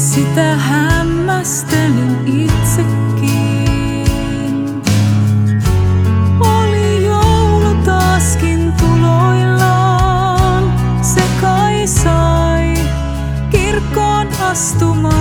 Sitä hämmästelin itsekin. Oli joulu taaskin tuloillaan, se kai sai kirkkoon astumaan.